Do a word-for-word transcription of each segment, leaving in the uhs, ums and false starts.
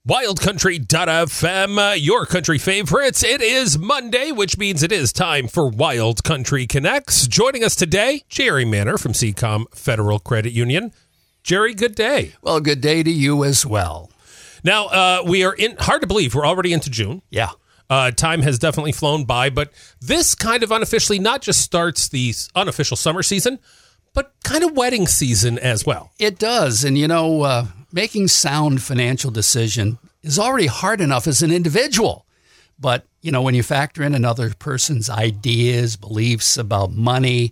wild country dot f m, uh, your country favorites. It is Monday, which means it is time for Wild Country Connects. Joining us today, Jerry Manor from C Com Federal Credit Union. Jerry, good day. Well, good day to you as well. Now, uh, we are in, hard to believe, we're already into June. Yeah. Uh, time has definitely flown by, but this kind of unofficially not just starts the unofficial summer season, but kind of wedding season as well. It does. And, you know, uh, making sound financial decision is already hard enough as an individual. But, you know, when you factor in another person's ideas, beliefs about money,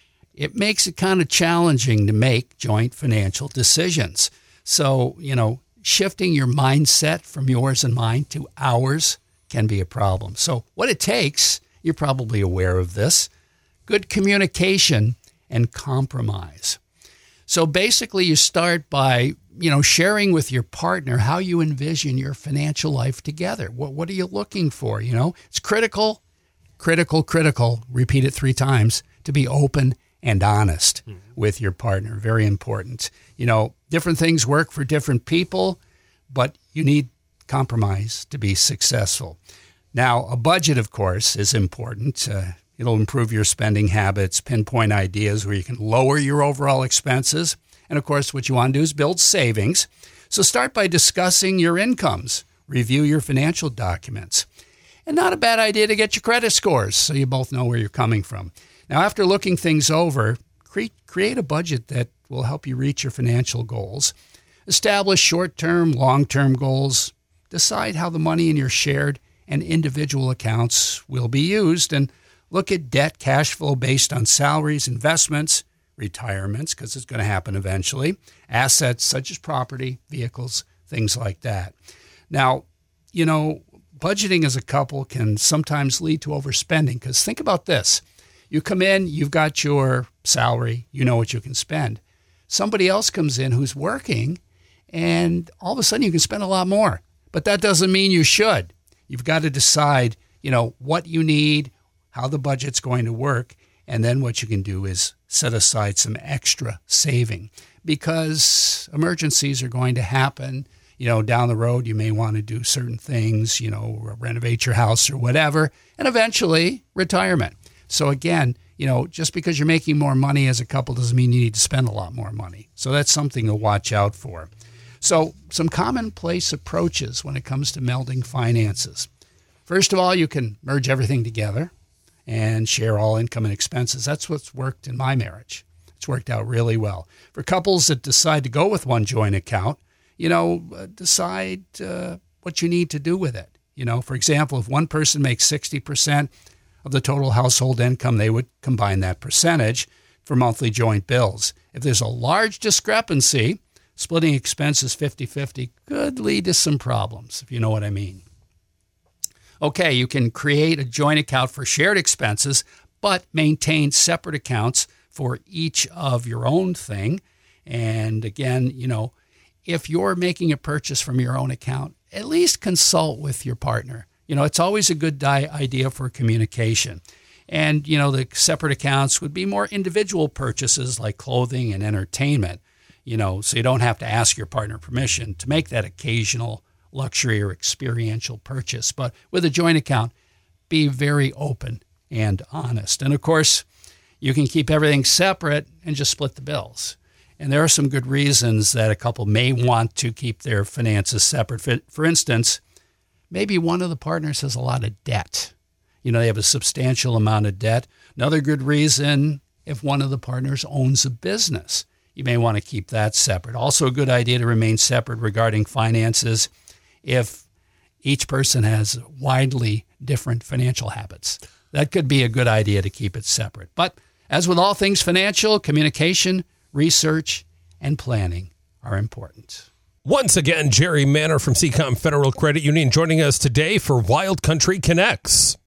it makes it kind of challenging to make joint financial decisions. So, you know, shifting your mindset from yours and mine to ours can be a problem. So what it takes, you're probably aware of this, good communication and compromise. So basically you start by, you know, sharing with your partner how you envision your financial life together. What what are you looking for? You know, it's critical, critical, critical, repeat it three times, to be open and honest mm-hmm. with your partner. Very important. You know, different things work for different people, but you need compromise to be successful. Now, a budget, of course, is important. Uh, it'll improve your spending habits, pinpoint ideas where you can lower your overall expenses. And, of course, what you want to do is build savings. So start by discussing your incomes. Review your financial documents. And not a bad idea to get your credit scores so you both know where you're coming from. Now, after looking things over, cre- create a budget that will help you reach your financial goals. Establish short-term, long-term goals. Decide how the money in your shared and individual accounts will be used. And look at debt cash flow based on salaries, investments, retirements, because it's going to happen eventually, assets such as property, vehicles, things like that. Now, you know, budgeting as a couple can sometimes lead to overspending, because think about this. You come in, you've got your salary, you know what you can spend. Somebody else comes in who's working, and all of a sudden you can spend a lot more. But that doesn't mean you should. You've got to decide, you know, what you need, how the budget's going to work, and then what you can do is set aside some extra saving, because emergencies are going to happen. You know, down the road, you may want to do certain things, you know, renovate your house or whatever, and eventually retirement. So again, you know, just because you're making more money as a couple doesn't mean you need to spend a lot more money. So that's something to watch out for. So some commonplace approaches when it comes to melding finances. First of all, you can merge everything together and share all income and expenses. That's what's worked in my marriage. It's worked out really well. For couples that decide to go with one joint account, you know, uh, decide uh, what you need to do with it. You know, for example, if one person makes sixty percent of the total household income, they would combine that percentage for monthly joint bills. If there's a large discrepancy, splitting expenses fifty-fifty could lead to some problems, if you know what I mean. Okay, you can create a joint account for shared expenses, but maintain separate accounts for each of your own thing. And again, you know, if you're making a purchase from your own account, at least consult with your partner. You know, it's always a good di- idea for communication. And, you know, the separate accounts would be more individual purchases like clothing and entertainment. You know, so you don't have to ask your partner permission to make that occasional luxury or experiential purchase. But with a joint account, be very open and honest. And of course, you can keep everything separate and just split the bills. And there are some good reasons that a couple may want to keep their finances separate. For, for instance, maybe one of the partners has a lot of debt. You know, they have a substantial amount of debt. Another good reason, if one of the partners owns a business, you may want to keep that separate. Also a good idea to remain separate regarding finances if each person has widely different financial habits. That could be a good idea to keep it separate. But as with all things financial, communication, research, and planning are important. Once again, Jerry Manor from C Com Federal Credit Union joining us today for Wild Country Connects.